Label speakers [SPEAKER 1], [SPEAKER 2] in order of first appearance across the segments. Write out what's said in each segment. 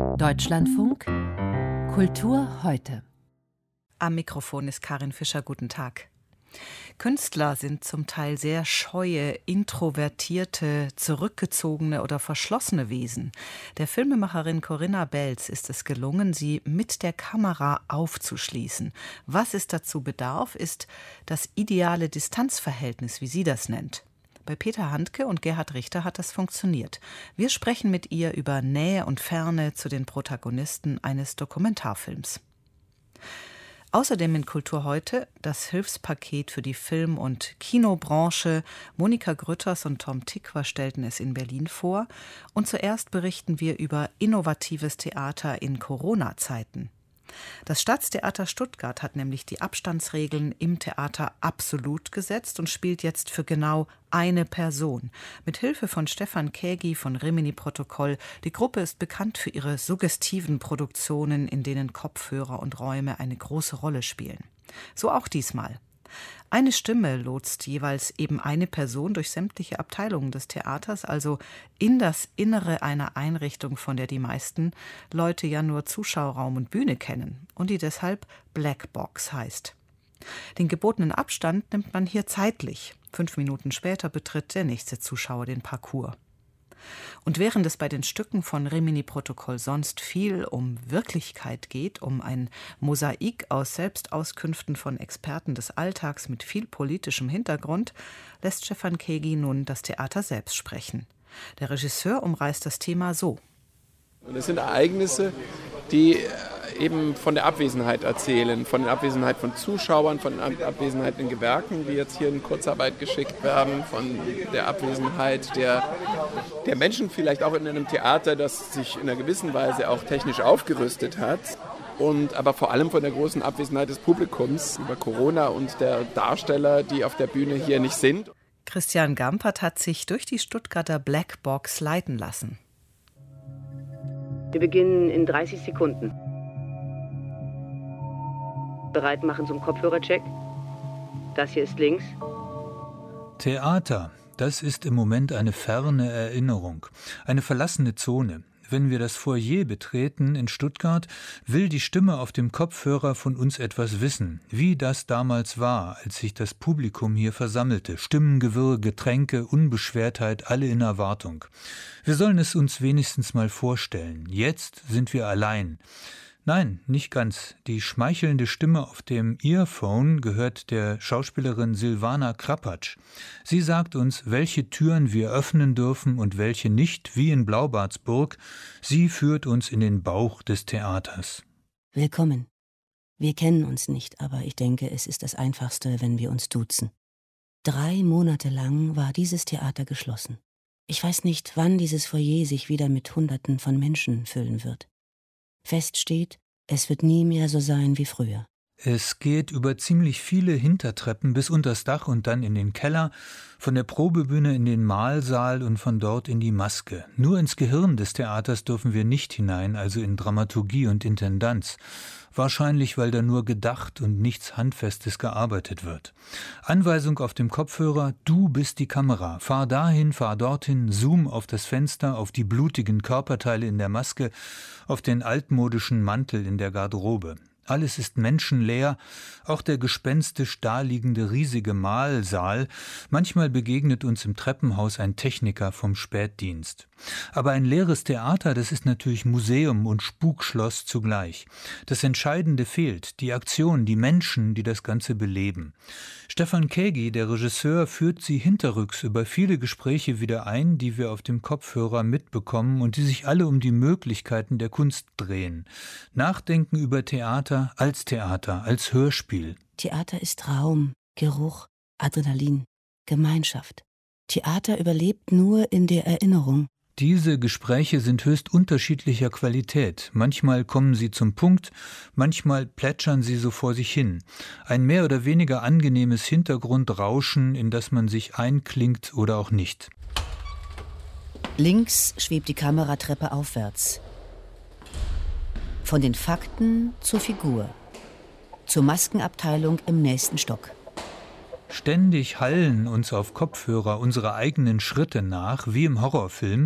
[SPEAKER 1] Deutschlandfunk Kultur heute.
[SPEAKER 2] Am Mikrofon ist Karin Fischer. Guten Tag. Künstler sind zum Teil sehr scheue, introvertierte, zurückgezogene oder verschlossene Wesen. Der Filmemacherin Corinna Belz ist es gelungen, sie mit der Kamera aufzuschließen. Was es dazu bedarf, ist das ideale Distanzverhältnis, wie sie das nennt. Bei Peter Handke und Gerhard Richter hat das funktioniert. Wir sprechen mit ihr über Nähe und Ferne zu den Protagonisten eines Dokumentarfilms. Außerdem in Kultur heute das Hilfspaket für die Film- und Kinobranche. Monika Grütters und Tom Tykwer stellten es in Berlin vor. Und zuerst berichten wir über innovatives Theater in Corona-Zeiten. Das Staatstheater Stuttgart hat nämlich die Abstandsregeln im Theater absolut gesetzt und spielt jetzt für genau eine Person. Mit Hilfe von Stefan Kägi von Rimini-Protokoll. Die Gruppe ist bekannt für ihre suggestiven Produktionen, in denen Kopfhörer und Räume eine große Rolle spielen. So auch diesmal. Eine Stimme lotst jeweils eben eine Person durch sämtliche Abteilungen des Theaters, also in das Innere einer Einrichtung, von der die meisten Leute ja nur Zuschauerraum und Bühne kennen und die deshalb Blackbox heißt. Den gebotenen Abstand nimmt man hier zeitlich. 5 Minuten später betritt der nächste Zuschauer den Parcours. Und während es bei den Stücken von Rimini-Protokoll sonst viel um Wirklichkeit geht, um ein Mosaik aus Selbstauskünften von Experten des Alltags mit viel politischem Hintergrund, lässt Stefan Kägi nun das Theater selbst sprechen. Der Regisseur umreißt das Thema so.
[SPEAKER 3] Und es sind Ereignisse, die eben von der Abwesenheit erzählen, von der Abwesenheit von Zuschauern, von der Abwesenheit in Gewerken, die jetzt hier in Kurzarbeit geschickt werden, von der Abwesenheit der Menschen, vielleicht auch in einem Theater, das sich in einer gewissen Weise auch technisch aufgerüstet hat. Und aber vor allem von der großen Abwesenheit des Publikums über Corona und der Darsteller, die auf der Bühne hier nicht sind.
[SPEAKER 2] Christian Gampert hat sich durch die Stuttgarter Blackbox leiten lassen.
[SPEAKER 4] Wir beginnen in 30 Sekunden. Bereit machen zum Kopfhörercheck. Das hier ist links.
[SPEAKER 5] Theater, das ist im Moment eine ferne Erinnerung, eine verlassene Zone. Wenn wir das Foyer betreten in Stuttgart, will die Stimme auf dem Kopfhörer von uns etwas wissen, wie das damals war, als sich das Publikum hier versammelte. Stimmengewirr, Getränke, Unbeschwertheit, alle in Erwartung. Wir sollen es uns wenigstens mal vorstellen. Jetzt sind wir allein. Nein, nicht ganz. Die schmeichelnde Stimme auf dem Earphone gehört der Schauspielerin Silvana Krapatsch. Sie sagt uns, welche Türen wir öffnen dürfen und welche nicht, wie in Blaubartsburg. Sie führt uns in den Bauch des Theaters.
[SPEAKER 6] Willkommen. Wir kennen uns nicht, aber ich denke, es ist das Einfachste, wenn wir uns duzen. 3 Monate lang war dieses Theater geschlossen. Ich weiß nicht, wann dieses Foyer sich wieder mit Hunderten von Menschen füllen wird. Fest steht, es wird nie mehr so sein wie früher.
[SPEAKER 5] Es geht über ziemlich viele Hintertreppen bis unters Dach und dann in den Keller, von der Probebühne in den Mahlsaal und von dort in die Maske. Nur ins Gehirn des Theaters dürfen wir nicht hinein, also in Dramaturgie und Intendanz. Wahrscheinlich, weil da nur gedacht und nichts Handfestes gearbeitet wird. Anweisung auf dem Kopfhörer, du bist die Kamera. Fahr dahin, fahr dorthin, zoom auf das Fenster, auf die blutigen Körperteile in der Maske, auf den altmodischen Mantel in der Garderobe. Alles ist menschenleer, auch der gespenstisch daliegende riesige Mahlsaal. Manchmal begegnet uns im Treppenhaus ein Techniker vom Spätdienst. Aber ein leeres Theater, das ist natürlich Museum und Spukschloss zugleich. Das Entscheidende fehlt, die Aktion, die Menschen, die das Ganze beleben. Stefan Kägi, der Regisseur, führt sie hinterrücks über viele Gespräche wieder ein, die wir auf dem Kopfhörer mitbekommen und die sich alle um die Möglichkeiten der Kunst drehen. Nachdenken über Theater, als Hörspiel.
[SPEAKER 6] Theater ist Raum, Geruch, Adrenalin, Gemeinschaft. Theater überlebt nur in der Erinnerung.
[SPEAKER 5] Diese Gespräche sind höchst unterschiedlicher Qualität. Manchmal kommen sie zum Punkt, manchmal plätschern sie so vor sich hin. Ein mehr oder weniger angenehmes Hintergrundrauschen, in das man sich einklingt oder auch nicht.
[SPEAKER 6] Links schwebt die Kameratreppe aufwärts. Von den Fakten zur Figur. Zur Maskenabteilung im nächsten Stock.
[SPEAKER 5] Ständig hallen uns auf Kopfhörer unsere eigenen Schritte nach, wie im Horrorfilm,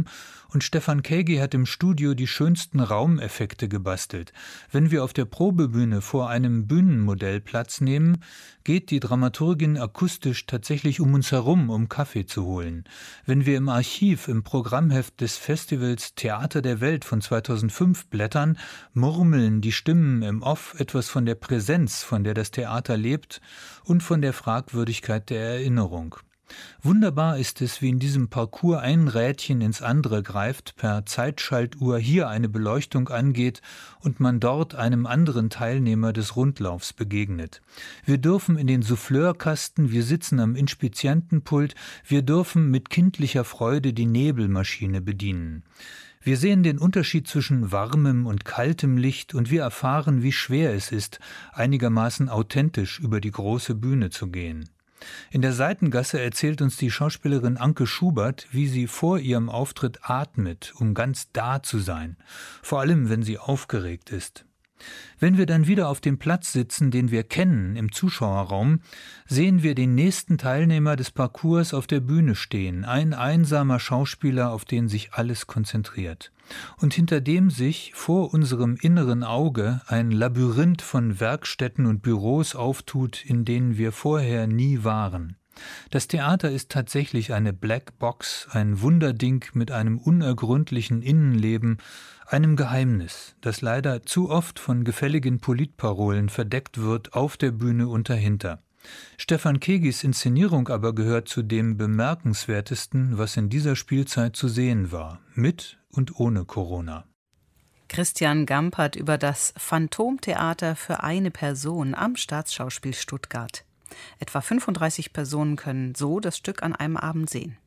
[SPEAKER 5] Und Stefan Kägi hat im Studio die schönsten Raumeffekte gebastelt. Wenn wir auf der Probebühne vor einem Bühnenmodell Platz nehmen, geht die Dramaturgin akustisch tatsächlich um uns herum, um Kaffee zu holen. Wenn wir im Archiv, im Programmheft des Festivals Theater der Welt von 2005 blättern, murmeln die Stimmen im Off etwas von der Präsenz, von der das Theater lebt und von der Fragwürdigkeit der Erinnerung. Wunderbar ist es, wie in diesem Parcours ein Rädchen ins andere greift, per Zeitschaltuhr hier eine Beleuchtung angeht und man dort einem anderen Teilnehmer des Rundlaufs begegnet. Wir dürfen in den Souffleurkasten, wir sitzen am Inspizientenpult, wir dürfen mit kindlicher Freude die Nebelmaschine bedienen. Wir sehen den Unterschied zwischen warmem und kaltem Licht und wir erfahren, wie schwer es ist, einigermaßen authentisch über die große Bühne zu gehen. In der Seitengasse erzählt uns die Schauspielerin Anke Schubert, wie sie vor ihrem Auftritt atmet, um ganz da zu sein, vor allem wenn sie aufgeregt ist. Wenn wir dann wieder auf dem Platz sitzen, den wir kennen, im Zuschauerraum, sehen wir den nächsten Teilnehmer des Parcours auf der Bühne stehen, ein einsamer Schauspieler, auf den sich alles konzentriert. Und hinter dem sich vor unserem inneren Auge ein Labyrinth von Werkstätten und Büros auftut, in denen wir vorher nie waren. Das Theater ist tatsächlich eine Black Box, ein Wunderding mit einem unergründlichen Innenleben, einem Geheimnis, das leider zu oft von gefälligen Politparolen verdeckt wird, auf der Bühne und dahinter. Stefan Kegis Inszenierung aber gehört zu dem Bemerkenswertesten, was in dieser Spielzeit zu sehen war, mit und ohne Corona.
[SPEAKER 2] Christian Gampert über das Phantomtheater für eine Person am Staatsschauspiel Stuttgart. Etwa 35 Personen können so das Stück an einem Abend sehen.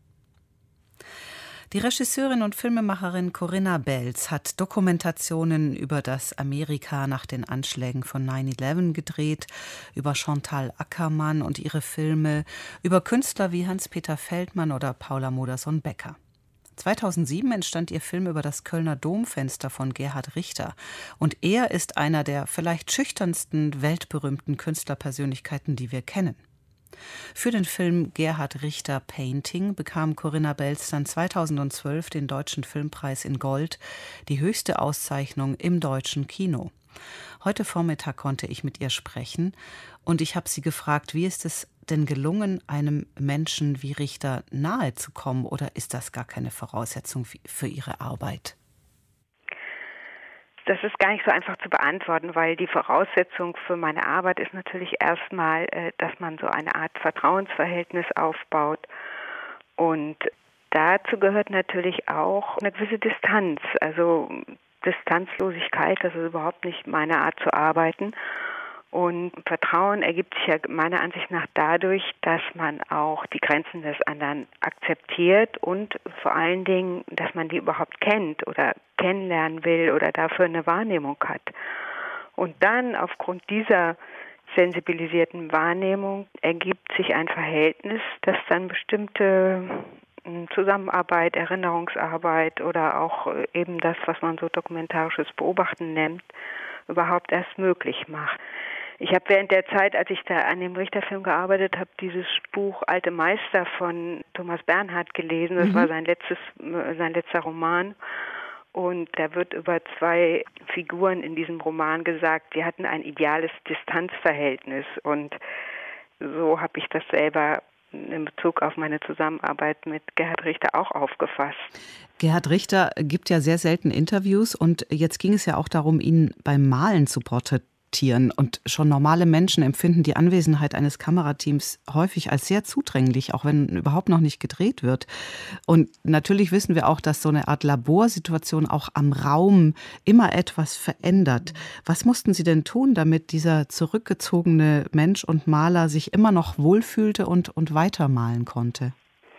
[SPEAKER 2] Die Regisseurin und Filmemacherin Corinna Belz hat Dokumentationen über das Amerika nach den Anschlägen von 9/11 gedreht, über Chantal Ackermann und ihre Filme, über Künstler wie Hans-Peter Feldmann oder Paula Modersohn-Becker. 2007 entstand ihr Film über das Kölner Domfenster von Gerhard Richter. Und er ist einer der vielleicht schüchternsten, weltberühmten Künstlerpersönlichkeiten, die wir kennen. Für den Film Gerhard Richter Painting bekam Corinna Belz dann 2012 den Deutschen Filmpreis in Gold, die höchste Auszeichnung im deutschen Kino. Heute Vormittag konnte ich mit ihr sprechen und ich habe sie gefragt, wie ist es denn gelungen, einem Menschen wie Richter nahe zu kommen, oder ist das gar keine Voraussetzung für ihre Arbeit?
[SPEAKER 7] Das ist gar nicht so einfach zu beantworten, weil die Voraussetzung für meine Arbeit ist natürlich erstmal, dass man so eine Art Vertrauensverhältnis aufbaut. Und dazu gehört natürlich auch eine gewisse Distanz, also Distanzlosigkeit, das ist überhaupt nicht meine Art zu arbeiten. Und Vertrauen ergibt sich ja meiner Ansicht nach dadurch, dass man auch die Grenzen des anderen akzeptiert und vor allen Dingen, dass man die überhaupt kennt oder kennenlernen will oder dafür eine Wahrnehmung hat. Und dann aufgrund dieser sensibilisierten Wahrnehmung ergibt sich ein Verhältnis, das dann bestimmte Zusammenarbeit, Erinnerungsarbeit oder auch eben das, was man so dokumentarisches Beobachten nennt, überhaupt erst möglich macht. Ich habe während der Zeit, als ich da an dem Richterfilm gearbeitet habe, dieses Buch Alte Meister von Thomas Bernhard gelesen. Das war sein letzter Roman. Und da wird über zwei Figuren in diesem Roman gesagt, die hatten ein ideales Distanzverhältnis. Und so habe ich das selber in Bezug auf meine Zusammenarbeit mit Gerhard Richter auch aufgefasst.
[SPEAKER 2] Gerhard Richter gibt ja sehr selten Interviews und jetzt ging es ja auch darum, ihn beim Malen zu porträtieren. Und schon normale Menschen empfinden die Anwesenheit eines Kamerateams häufig als sehr zudringlich, auch wenn überhaupt noch nicht gedreht wird. Und natürlich wissen wir auch, dass so eine Art Laborsituation auch am Raum immer etwas verändert. Was mussten Sie denn tun, damit dieser zurückgezogene Mensch und Maler sich immer noch wohlfühlte und weitermalen konnte?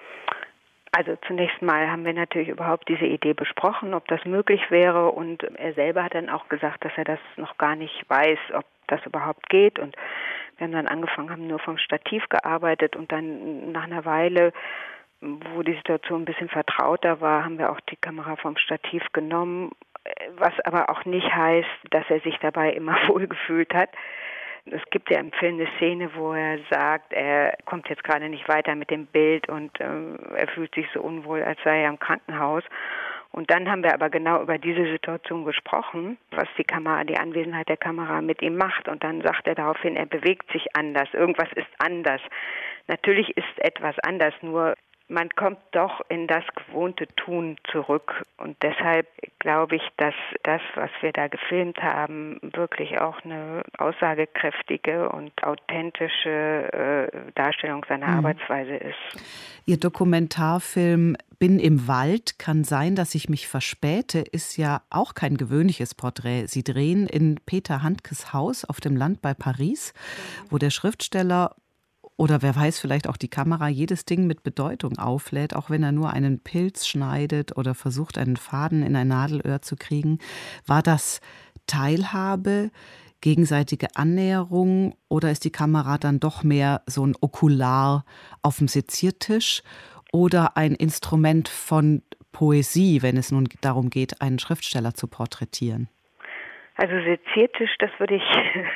[SPEAKER 7] Also zunächst mal haben wir natürlich überhaupt diese Idee besprochen, ob das möglich wäre, und er selber hat dann auch gesagt, dass er das noch gar nicht weiß, ob das überhaupt geht, und wir haben dann angefangen, haben nur vom Stativ gearbeitet und dann nach einer Weile, wo die Situation ein bisschen vertrauter war, haben wir auch die Kamera vom Stativ genommen, was aber auch nicht heißt, dass er sich dabei immer wohlgefühlt hat. Es gibt ja im Film eine Szene, wo er sagt, er kommt jetzt gerade nicht weiter mit dem Bild und er fühlt sich so unwohl, als sei er im Krankenhaus. Und dann haben wir aber genau über diese Situation gesprochen, was die Anwesenheit der Kamera mit ihm macht. Und dann sagt er daraufhin, er bewegt sich anders, irgendwas ist anders. Natürlich ist etwas anders, nur man kommt doch in das gewohnte Tun zurück. Und deshalb glaube ich, dass das, was wir da gefilmt haben, wirklich auch eine aussagekräftige und authentische Darstellung seiner Arbeitsweise ist.
[SPEAKER 2] Ihr Dokumentarfilm Bin im Wald, kann sein, dass ich mich verspäte, ist ja auch kein gewöhnliches Porträt. Sie drehen in Peter Handkes Haus auf dem Land bei Paris, wo der Schriftsteller oder wer weiß, vielleicht auch die Kamera jedes Ding mit Bedeutung auflädt, auch wenn er nur einen Pilz schneidet oder versucht, einen Faden in ein Nadelöhr zu kriegen. War das Teilhabe, gegenseitige Annäherung oder ist die Kamera dann doch mehr so ein Okular auf dem Seziertisch oder ein Instrument von Poesie, wenn es nun darum geht, einen Schriftsteller zu porträtieren?
[SPEAKER 7] Also Seziertisch, das würde ich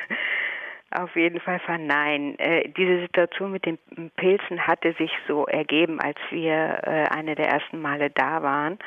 [SPEAKER 7] auf jeden Fall verneinen. Diese Situation mit den Pilzen hatte sich so ergeben, als wir eine der ersten Male da waren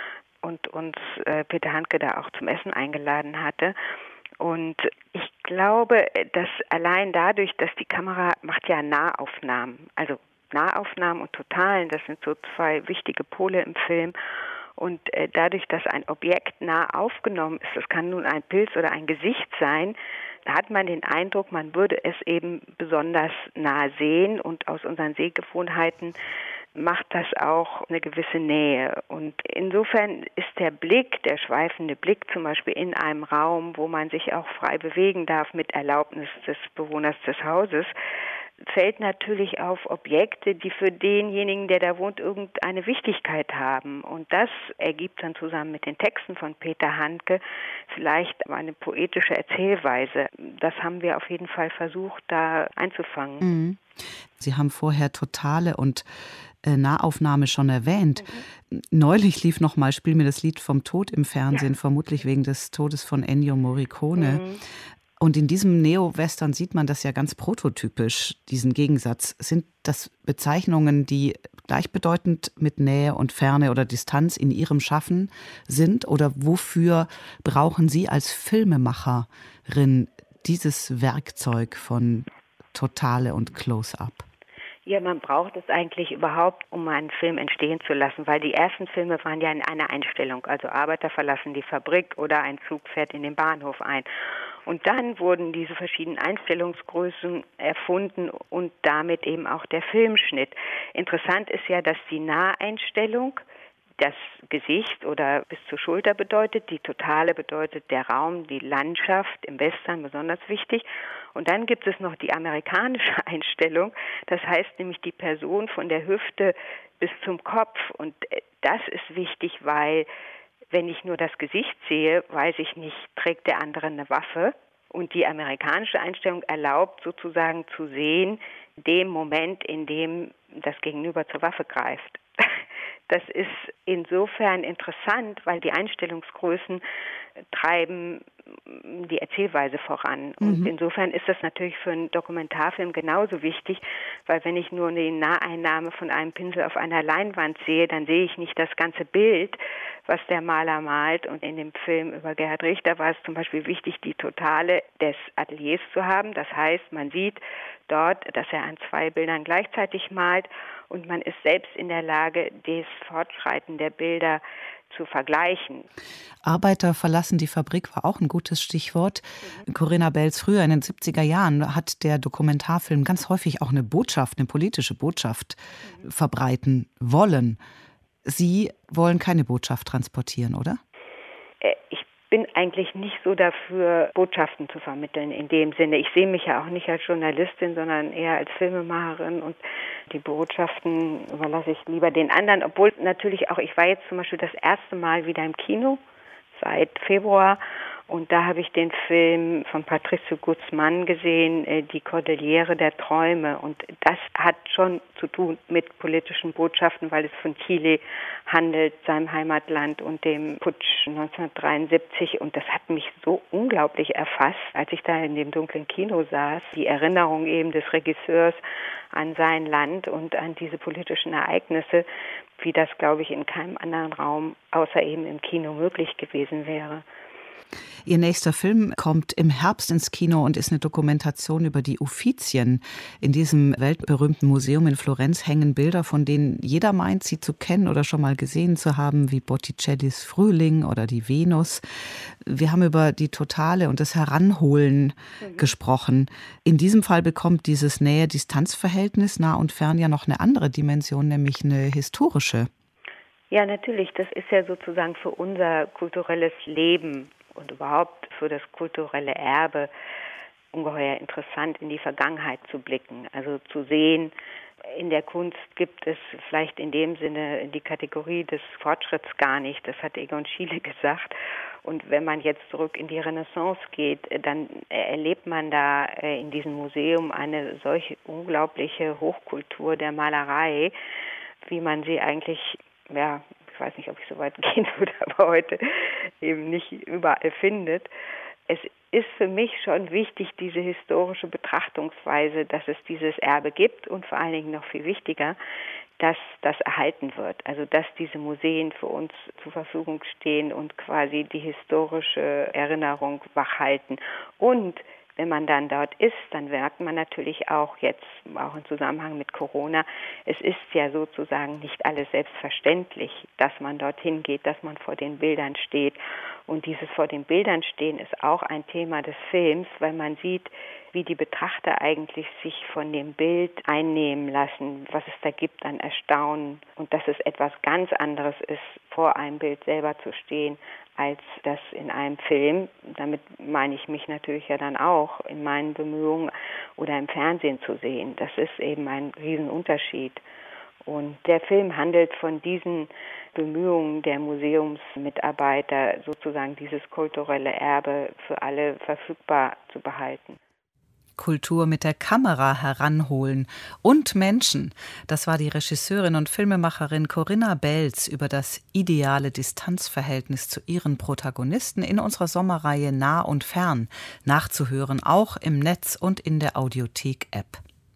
[SPEAKER 7] und uns Peter Handke da auch zum Essen eingeladen hatte. Und ich glaube, dass allein dadurch, dass die Kamera macht ja Nahaufnahmen, also Nahaufnahmen und Totalen, das sind so zwei wichtige Pole im Film. Und dadurch, dass ein Objekt nah aufgenommen ist, das kann nun ein Pilz oder ein Gesicht sein, hat man den Eindruck, man würde es eben besonders nah sehen und aus unseren Sehgewohnheiten macht das auch eine gewisse Nähe. Und insofern ist der Blick, der schweifende Blick zum Beispiel in einem Raum, wo man sich auch frei bewegen darf mit Erlaubnis des Bewohners des Hauses, fällt natürlich auf Objekte, die für denjenigen, der da wohnt, irgendeine Wichtigkeit haben. Und das ergibt dann zusammen mit den Texten von Peter Handke vielleicht eine poetische Erzählweise. Das haben wir auf jeden Fall versucht, da einzufangen.
[SPEAKER 2] Mhm. Sie haben vorher Totale und Nahaufnahme schon erwähnt. Neulich lief noch mal Spiel mir das Lied vom Tod im Fernsehen, vermutlich wegen des Todes von Ennio Morricone. Und in diesem Neo-Western sieht man das ja ganz prototypisch, diesen Gegensatz. Sind das Bezeichnungen, die gleichbedeutend mit Nähe und Ferne oder Distanz in Ihrem Schaffen sind? Oder wofür brauchen Sie als Filmemacherin dieses Werkzeug von Totale und Close-Up?
[SPEAKER 7] Ja, man braucht es eigentlich überhaupt, um einen Film entstehen zu lassen, weil die ersten Filme waren ja in einer Einstellung, also Arbeiter verlassen die Fabrik oder ein Zug fährt in den Bahnhof ein. Und dann wurden diese verschiedenen Einstellungsgrößen erfunden und damit eben auch der Filmschnitt. Interessant ist ja, dass die Naheinstellung das Gesicht oder bis zur Schulter bedeutet, die Totale bedeutet der Raum, die Landschaft, im Western besonders wichtig. Und dann gibt es noch die amerikanische Einstellung, das heißt nämlich die Person von der Hüfte bis zum Kopf. Und das ist wichtig, weil wenn ich nur das Gesicht sehe, weiß ich nicht, trägt der andere eine Waffe. Und die amerikanische Einstellung erlaubt sozusagen zu sehen, den Moment, in dem das Gegenüber zur Waffe greift. Das ist insofern interessant, weil die Einstellungsgrößen treiben die Erzählweise voran. Und insofern ist das natürlich für einen Dokumentarfilm genauso wichtig, weil wenn ich nur die Naheinnahme von einem Pinsel auf einer Leinwand sehe, dann sehe ich nicht das ganze Bild, was der Maler malt. Und in dem Film über Gerhard Richter war es zum Beispiel wichtig, die Totale des Ateliers zu haben. Das heißt, man sieht dort, dass er an zwei Bildern gleichzeitig malt und man ist selbst in der Lage, das Fortschreiten der Bilder zu vergleichen.
[SPEAKER 2] Arbeiter verlassen die Fabrik war auch ein gutes Stichwort. Corinna Belz, früher in den 70er Jahren hat der Dokumentarfilm ganz häufig auch eine Botschaft, eine politische Botschaft verbreiten wollen. Sie wollen keine Botschaft transportieren, oder?
[SPEAKER 7] Ich bin eigentlich nicht so dafür, Botschaften zu vermitteln in dem Sinne. Ich sehe mich ja auch nicht als Journalistin, sondern eher als Filmemacherin und die Botschaften überlasse ich lieber den anderen, obwohl natürlich auch, ich war jetzt zum Beispiel das erste Mal wieder im Kino seit Februar Und da habe ich den Film von Patricio Guzmán gesehen, Die Cordillere der Träume. Und das hat schon zu tun mit politischen Botschaften, weil es von Chile handelt, seinem Heimatland und dem Putsch 1973. Und das hat mich so unglaublich erfasst, als ich da in dem dunklen Kino saß. Die Erinnerung eben des Regisseurs an sein Land und an diese politischen Ereignisse, wie das, glaube ich, in keinem anderen Raum außer eben im Kino möglich gewesen wäre.
[SPEAKER 2] Ihr nächster Film kommt im Herbst ins Kino und ist eine Dokumentation über die Uffizien. In diesem weltberühmten Museum in Florenz hängen Bilder, von denen jeder meint, sie zu kennen oder schon mal gesehen zu haben, wie Botticellis Frühling oder die Venus. Wir haben über die Totale und das Heranholen gesprochen. In diesem Fall bekommt dieses Nähe-Distanz-Verhältnis nah und fern ja noch eine andere Dimension, nämlich eine historische.
[SPEAKER 7] Ja, natürlich. Das ist ja sozusagen für unser kulturelles Leben und überhaupt für das kulturelle Erbe ungeheuer interessant, in die Vergangenheit zu blicken. Also zu sehen, in der Kunst gibt es vielleicht in dem Sinne die Kategorie des Fortschritts gar nicht. Das hat Egon Schiele gesagt. Und wenn man jetzt zurück in die Renaissance geht, dann erlebt man da in diesem Museum eine solche unglaubliche Hochkultur der Malerei, wie man sie eigentlich, ja, ich weiß nicht, ob ich so weit gehen würde, aber heute eben nicht überall findet. Es ist für mich schon wichtig, diese historische Betrachtungsweise, dass es dieses Erbe gibt und vor allen Dingen noch viel wichtiger, dass das erhalten wird. Also dass diese Museen für uns zur Verfügung stehen und quasi die historische Erinnerung wachhalten. Und wenn man dann dort ist, dann merkt man natürlich auch jetzt, auch im Zusammenhang mit Corona, es ist ja sozusagen nicht alles selbstverständlich, dass man dorthin geht, dass man vor den Bildern steht. Und dieses vor den Bildern stehen ist auch ein Thema des Films, weil man sieht, wie die Betrachter eigentlich sich von dem Bild einnehmen lassen, was es da gibt an Erstaunen und dass es etwas ganz anderes ist, vor einem Bild selber zu stehen, als das in einem Film. Damit meine ich mich natürlich ja dann auch in meinen Bemühungen oder im Fernsehen zu sehen. Das ist eben ein Riesenunterschied. Und der Film handelt von diesen Bemühungen der Museumsmitarbeiter, sozusagen dieses kulturelle Erbe für alle verfügbar zu behalten.
[SPEAKER 2] Kultur mit der Kamera heranholen und Menschen. Das war die Regisseurin und Filmemacherin Corinna Belz über das ideale Distanzverhältnis zu ihren Protagonisten in unserer Sommerreihe Nah und Fern, nachzuhören, auch im Netz und in der Audiothek-App.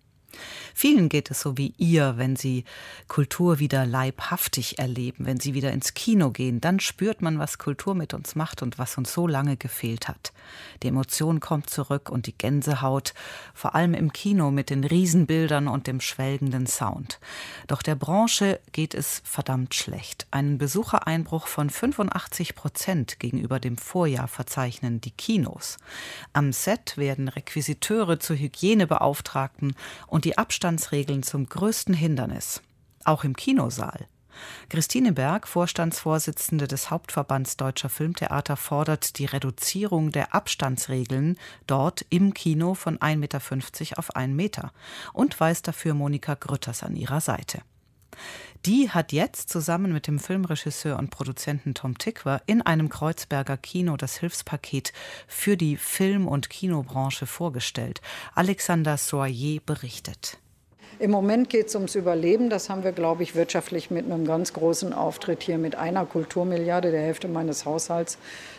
[SPEAKER 2] Vielen geht es so wie ihr, wenn sie Kultur wieder leibhaftig erleben, wenn sie wieder ins Kino gehen, dann spürt man, was Kultur mit uns macht und was uns so lange gefehlt hat. Die Emotion kommt zurück und die Gänsehaut, vor allem im Kino mit den Riesenbildern und dem schwelgenden Sound. Doch der Branche geht es verdammt schlecht. Einen Besuchereinbruch von 85% gegenüber dem Vorjahr verzeichnen die Kinos. Am Set werden Requisiteure zu Hygienebeauftragten und die Abstandsregeln zum größten Hindernis. Auch im Kinosaal. Christine Berg, Vorstandsvorsitzende des Hauptverbands Deutscher Filmtheater, fordert die Reduzierung der Abstandsregeln dort im Kino von 1,50 Meter auf 1 Meter und weist dafür Monika Grütters an ihrer Seite. Die hat jetzt zusammen mit dem Filmregisseur und Produzenten Tom Tykwer in einem Kreuzberger Kino das Hilfspaket für die Film- und Kinobranche vorgestellt. Alexander Soyer berichtet.
[SPEAKER 8] Im Moment geht es ums Überleben. Das haben wir, glaube ich, wirtschaftlich mit einem ganz großen Auftritt hier mit einer Kulturmilliarde, der Hälfte meines Haushalts,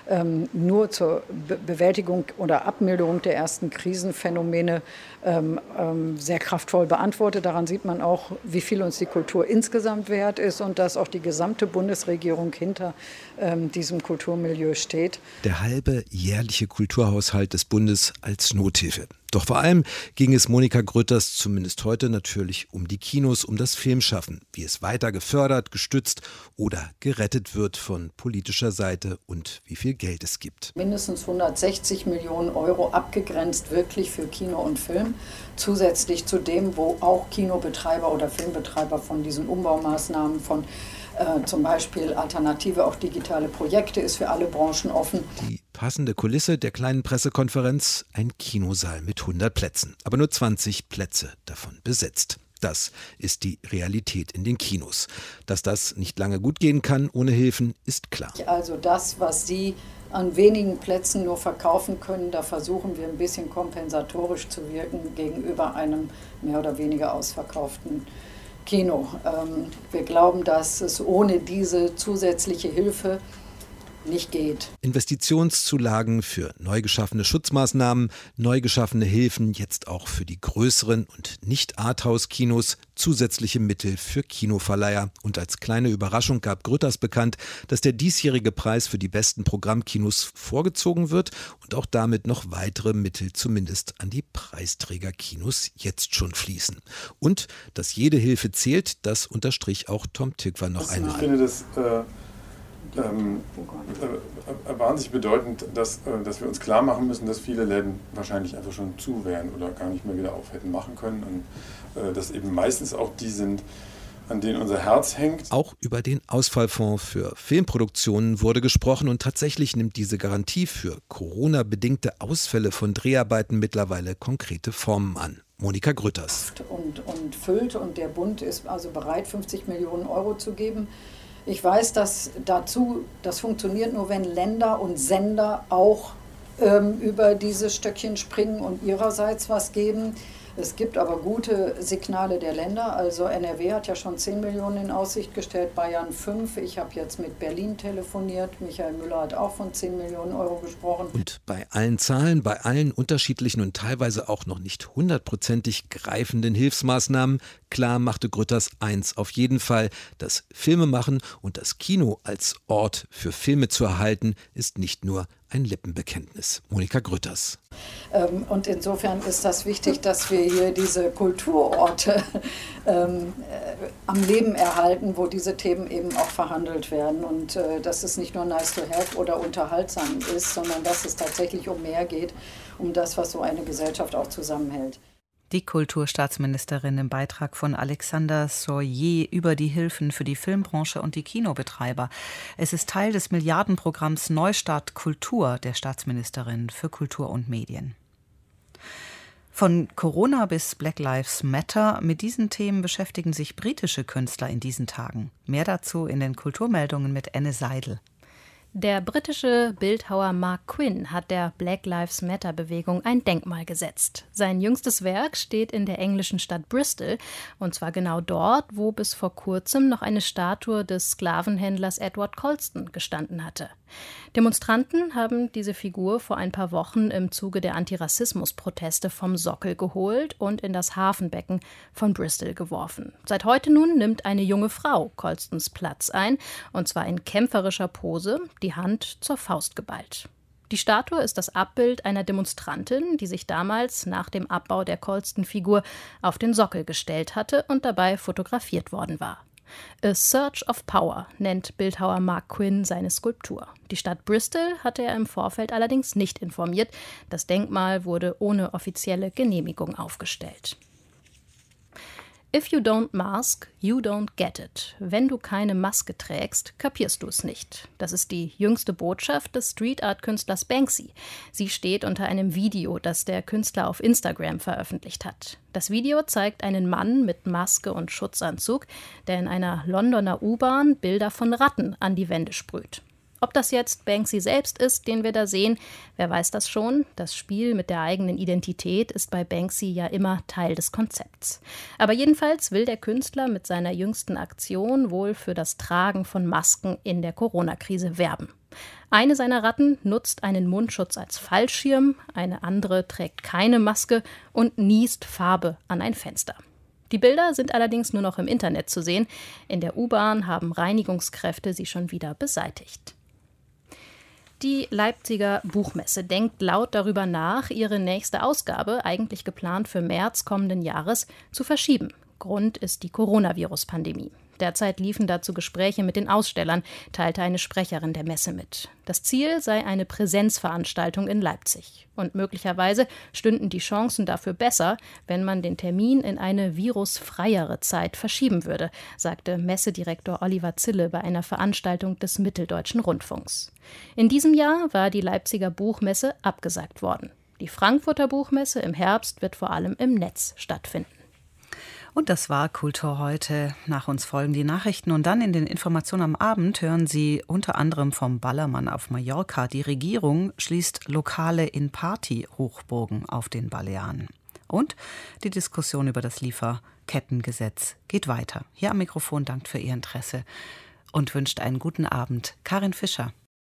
[SPEAKER 8] nur zur Bewältigung oder Abmilderung der ersten Krisenphänomene sehr kraftvoll beantwortet. Daran sieht man auch, wie viel uns die Kultur insgesamt wert ist und dass auch die gesamte Bundesregierung hinter diesem Kulturmilieu steht.
[SPEAKER 9] Der halbe jährliche Kulturhaushalt des Bundes als Nothilfe. Doch vor allem ging es Monika Grütters zumindest heute natürlich um die Kinos, um das Filmschaffen, wie es weiter gefördert, gestützt oder gerettet wird von politischer Seite und wie viel Geld es gibt.
[SPEAKER 8] Mindestens 160 Millionen Euro abgegrenzt wirklich für Kino und Film, zusätzlich zu dem, wo auch Kinobetreiber oder Filmbetreiber von diesen Umbaumaßnahmen von zum Beispiel alternative, auch digitale Projekte, ist für alle Branchen offen.
[SPEAKER 9] Die passende Kulisse der kleinen Pressekonferenz, ein Kinosaal mit 100 Plätzen, aber nur 20 Plätze davon besetzt. Das ist die Realität in den Kinos. Dass das nicht lange gut gehen kann ohne Hilfen, ist klar.
[SPEAKER 8] Also das, was Sie an wenigen Plätzen nur verkaufen können. Da versuchen wir ein bisschen kompensatorisch zu wirken gegenüber einem mehr oder weniger ausverkauften Kino. Wir glauben, dass es ohne diese zusätzliche Hilfe nicht geht.
[SPEAKER 9] Investitionszulagen für neu geschaffene Schutzmaßnahmen, neu geschaffene Hilfen, jetzt auch für die größeren und Nicht-Arthouse-Kinos, zusätzliche Mittel für Kinoverleiher. Und als kleine Überraschung gab Grütters bekannt, dass der diesjährige Preis für die besten Programmkinos vorgezogen wird und auch damit noch weitere Mittel zumindest an die Preisträgerkinos jetzt schon fließen. Und dass jede Hilfe zählt, das unterstrich auch Tom Tykwer noch einmal.
[SPEAKER 10] Ich finde das wahnsinnig bedeutend, dass wir uns klar machen müssen, dass viele Läden wahrscheinlich einfach schon zu wären oder gar nicht mehr wieder auf hätten machen können und dass eben meistens auch die sind, an denen unser Herz hängt.
[SPEAKER 9] Auch über den Ausfallfonds für Filmproduktionen wurde gesprochen und tatsächlich nimmt diese Garantie für Corona-bedingte Ausfälle von Dreharbeiten mittlerweile konkrete Formen an. Monika Grütters.
[SPEAKER 8] Und füllt und der Bund ist also bereit, 50 Millionen Euro zu geben. Ich weiß, dass das funktioniert nur, wenn Länder und Sender auch über diese Stöckchen springen und ihrerseits was geben. Es gibt aber gute Signale der Länder. Also NRW hat ja schon 10 Millionen in Aussicht gestellt, Bayern 5. Ich habe jetzt mit Berlin telefoniert. Michael Müller hat auch von 10 Millionen Euro gesprochen.
[SPEAKER 9] Und bei allen Zahlen, bei allen unterschiedlichen und teilweise auch noch nicht 100%ig greifenden Hilfsmaßnahmen, klar machte Grütters eins auf jeden Fall: Das Filmemachen und das Kino als Ort für Filme zu erhalten, ist nicht nur ein Lippenbekenntnis. Monika Grütters.
[SPEAKER 8] Und insofern ist das wichtig, dass wir hier diese Kulturorte am Leben erhalten, wo diese Themen eben auch verhandelt werden. Und dass es nicht nur nice to have oder unterhaltsam ist, sondern dass es tatsächlich um mehr geht, um das, was so eine Gesellschaft auch zusammenhält.
[SPEAKER 2] Die Kulturstaatsministerin im Beitrag von Alexander Soyer über die Hilfen für die Filmbranche und die Kinobetreiber. Es ist Teil des Milliardenprogramms Neustart Kultur der Staatsministerin für Kultur und Medien. Von Corona bis Black Lives Matter, mit diesen Themen beschäftigen sich britische Künstler in diesen Tagen. Mehr dazu in den Kulturmeldungen mit Anne Seidel.
[SPEAKER 11] Der britische Bildhauer Mark Quinn hat der Black Lives Matter-Bewegung ein Denkmal gesetzt. Sein jüngstes Werk steht in der englischen Stadt Bristol, und zwar genau dort, wo bis vor kurzem noch eine Statue des Sklavenhändlers Edward Colston gestanden hatte. Demonstranten haben diese Figur vor ein paar Wochen im Zuge der Antirassismus-Proteste vom Sockel geholt und in das Hafenbecken von Bristol geworfen. Seit heute nun nimmt eine junge Frau Colstons Platz ein, und zwar in kämpferischer Pose, die Hand zur Faust geballt. Die Statue ist das Abbild einer Demonstrantin, die sich damals nach dem Abbau der Colston-Figur auf den Sockel gestellt hatte und dabei fotografiert worden war. A Search of Power nennt Bildhauer Mark Quinn seine Skulptur. Die Stadt Bristol hatte er im Vorfeld allerdings nicht informiert. Das Denkmal wurde ohne offizielle Genehmigung aufgestellt. If you don't mask, you don't get it. Wenn du keine Maske trägst, kapierst du es nicht. Das ist die jüngste Botschaft des Street-Art-Künstlers Banksy. Sie steht unter einem Video, das der Künstler auf Instagram veröffentlicht hat. Das Video zeigt einen Mann mit Maske und Schutzanzug, der in einer Londoner U-Bahn Bilder von Ratten an die Wände sprüht. Ob das jetzt Banksy selbst ist, den wir da sehen, wer weiß das schon. Das Spiel mit der eigenen Identität ist bei Banksy ja immer Teil des Konzepts. Aber jedenfalls will der Künstler mit seiner jüngsten Aktion wohl für das Tragen von Masken in der Corona-Krise werben. Eine seiner Ratten nutzt einen Mundschutz als Fallschirm, eine andere trägt keine Maske und niest Farbe an ein Fenster. Die Bilder sind allerdings nur noch im Internet zu sehen. In der U-Bahn haben Reinigungskräfte sie schon wieder beseitigt. Die Leipziger Buchmesse denkt laut darüber nach, ihre nächste Ausgabe, eigentlich geplant für März kommenden Jahres, zu verschieben. Grund ist die Coronavirus-Pandemie. Derzeit liefen dazu Gespräche mit den Ausstellern, teilte eine Sprecherin der Messe mit. Das Ziel sei eine Präsenzveranstaltung in Leipzig. Und möglicherweise stünden die Chancen dafür besser, wenn man den Termin in eine virusfreiere Zeit verschieben würde, sagte Messedirektor Oliver Zille bei einer Veranstaltung des Mitteldeutschen Rundfunks. In diesem Jahr war die Leipziger Buchmesse abgesagt worden. Die Frankfurter Buchmesse im Herbst wird vor allem im Netz stattfinden.
[SPEAKER 2] Und das war Kultur heute. Nach uns folgen die Nachrichten und dann in den Informationen am Abend hören Sie unter anderem vom Ballermann auf Mallorca. Die Regierung schließt Lokale in Partyhochburgen auf den Balearen. Und die Diskussion über das Lieferkettengesetz geht weiter. Hier am Mikrofon dankt für Ihr Interesse und wünscht einen guten Abend. Karin Fischer.